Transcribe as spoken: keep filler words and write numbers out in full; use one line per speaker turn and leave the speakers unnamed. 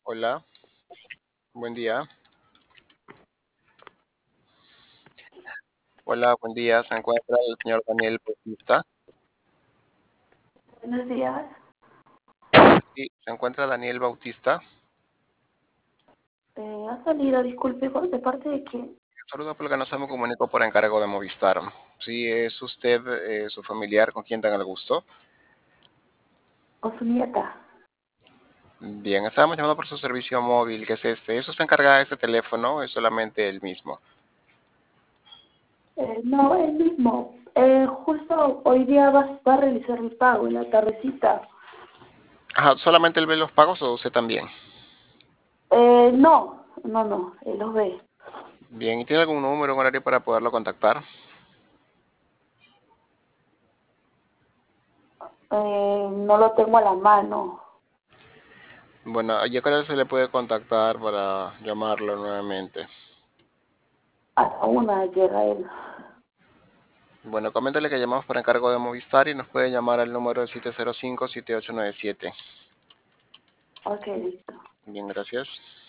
Hola, buen día. Hola, buen día. Se encuentra el señor Daniel Bautista.
Buenos días.
Sí, se encuentra Daniel Bautista.
Eh, ha salido, disculpe, ¿por- ¿de parte de quién?
Saludos porque no se me comunico por encargo de Movistar. Sí, es usted eh, su familiar con quien tenga el gusto.
¿O su nieta?
Bien, estábamos llamando por su servicio móvil, que es este. ¿Es usted encargada de este teléfono o es solamente el mismo?
Eh, no, él mismo. Eh, justo hoy día va, va a realizar el pago en la tardecita.
Ajá, ¿solamente él ve los pagos o usted también?
Eh, no, no, no, él los ve.
Bien, ¿y tiene algún número, un horario para poderlo contactar?
Eh, no lo tengo a la mano.
Bueno, ¿y a qué hora se le puede contactar para llamarlo nuevamente?
A la una llega él.
Bueno, coméntale que llamamos por encargo de Movistar y nos puede llamar al número siete cero cinco, siete ocho nueve siete.
Ok, listo.
Bien, gracias.